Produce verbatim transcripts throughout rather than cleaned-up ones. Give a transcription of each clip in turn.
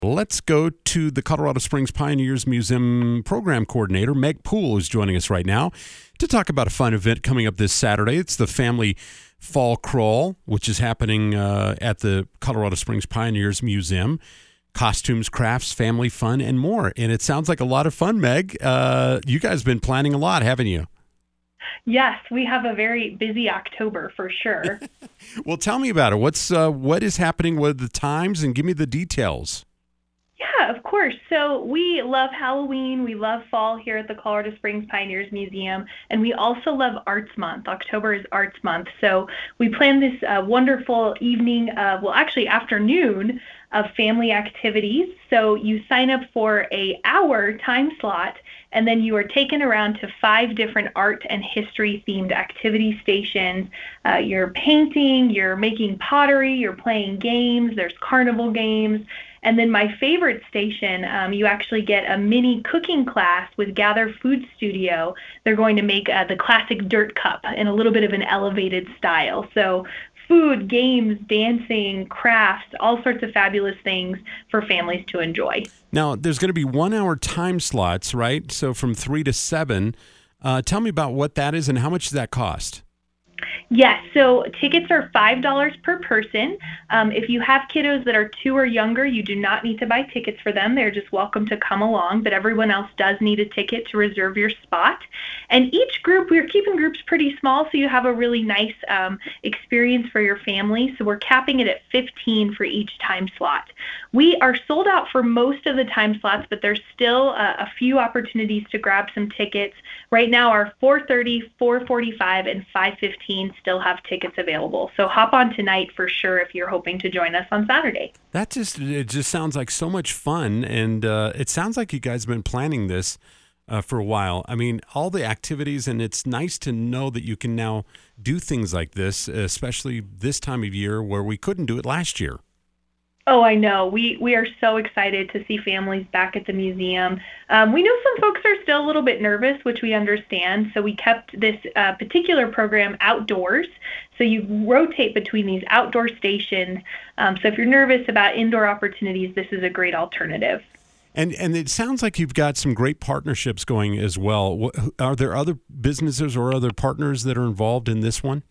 Let's go to the Colorado Springs Pioneers Museum program coordinator, Meg Poole, who's joining us right now to talk about a fun event coming up this Saturday. It's the Family Fall Crawl, which is happening uh, at the Colorado Springs Pioneers Museum. Costumes, crafts, family fun, and more. And it sounds like a lot of fun, Meg. Uh, you guys have been planning a lot, haven't you? Yes, we have a very busy October for sure. Well, tell me about it. What's uh, what is happening? What are the times? And give me the details. Yeah, of course. So we love Halloween. We love fall here at the Colorado Springs Pioneers Museum. And we also love Arts Month. October is Arts Month. So we plan this uh, wonderful evening, of, well, actually afternoon of family activities. So you sign up for a hour time slot, and then you are taken around to five different art and history themed activity stations. Uh, you're painting, you're making pottery, you're playing games, there's carnival games. And then my favorite station, um, you actually get a mini cooking class with Gather Food Studio. They're going to make uh, the classic dirt cup in a little bit of an elevated style. So food, games, dancing, crafts, all sorts of fabulous things for families to enjoy. Now, there's going to be one-hour time slots, right? So from three to seven. Uh, tell me about what that is and how much does that cost? Yes, so tickets are five dollars per person. Um, if you have kiddos that are two or younger, you do not need to buy tickets for them. They're just welcome to come along, but everyone else does need a ticket to reserve your spot. And each group, we're keeping groups pretty small, so you have a really nice um, experience for your family. So we're capping it at fifteen for each time slot. We are sold out for most of the time slots, but there's still uh, a few opportunities to grab some tickets. Right now, our four thirty, four forty-five, and five fifteen still have tickets available. So hop on tonight for sure if you're hoping to join us on Saturday. That just it just sounds like so much fun, and uh, it sounds like you guys have been planning this uh, for a while. I mean, all the activities, and it's nice to know that you can now do things like this, especially this time of year where we couldn't do it last year. Oh, I know. We we are so excited to see families back at the museum. Um, we know some folks are still a little bit nervous, which we understand. So we kept this uh, particular program outdoors. So you rotate between these outdoor stations. Um, so if you're nervous about indoor opportunities, this is a great alternative. And and it sounds like you've got some great partnerships going as well. Are there other businesses or other partners that are involved in this one?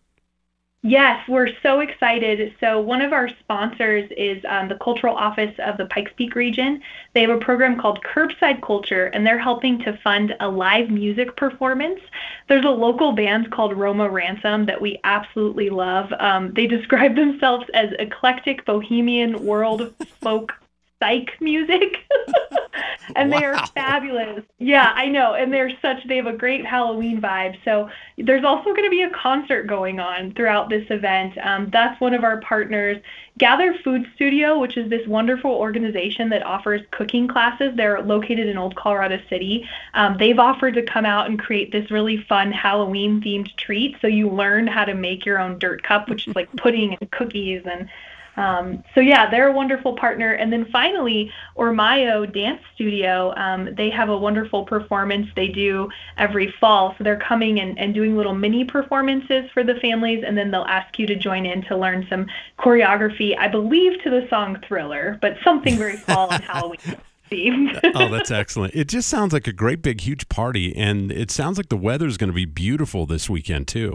Yes, we're so excited. So one of our sponsors is um, the Cultural Office of the Pikes Peak region. They have a program called Curbside Culture, and they're helping to fund a live music performance. There's a local band called Roma Ransom that we absolutely love. Um, they describe themselves as eclectic bohemian world folk psych music. And wow. They are fabulous. Yeah, I know. And they're such, they have a great Halloween vibe. So there's also going to be a concert going on throughout this event. Um, that's one of our partners. Gather Food Studio, which is this wonderful organization that offers cooking classes. They're located in Old Colorado City. Um, they've offered to come out and create this really fun Halloween themed treat. So you learn how to make your own dirt cup, which is like pudding and cookies and Um, so yeah, they're a wonderful partner. And then finally, Ormayo Dance Studio, um, they have a wonderful performance they do every fall. So they're coming and, and doing little mini performances for the families, and then they'll ask you to join in to learn some choreography, I believe to the song Thriller, but something very fall and Halloween themed. Oh, that's excellent. It just sounds like a great big huge party, and it sounds like the weather's going to be beautiful this weekend too.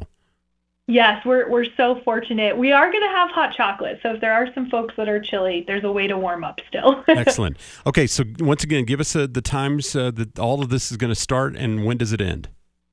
Yes, we're we're so fortunate. We are going to have hot chocolate, so if there are some folks that are chilly, there's a way to warm up still. Excellent. Okay, so once again, give us uh, the times uh, that all of this is going to start, and when does it end?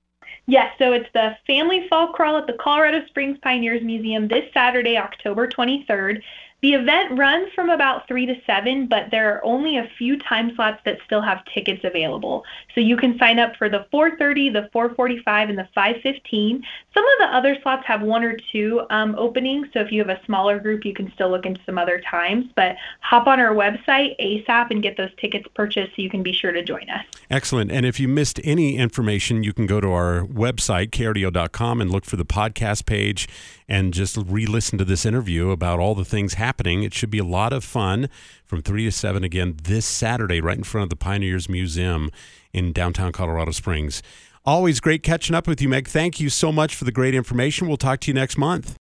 Yes, so it's the Family Fall Crawl at the Colorado Springs Pioneers Museum this Saturday, October twenty-third. The event runs from about three to seven, but there are only a few time slots that still have tickets available. So you can sign up for the four thirty, the four forty-five, and the five fifteen. Some of the other slots have one or two um, openings, so if you have a smaller group, you can still look into some other times. But hop on our website ASAP and get those tickets purchased so you can be sure to join us. Excellent. And if you missed any information, you can go to our website, K R D O dot com, and look for the podcast page and just re-listen to this interview about all the things happening. It should be a lot of fun from three to seven again this Saturday right in front of the Pioneers Museum in downtown Colorado Springs. Always great catching up with you, Meg. Thank you so much for the great information. We'll talk to you next month.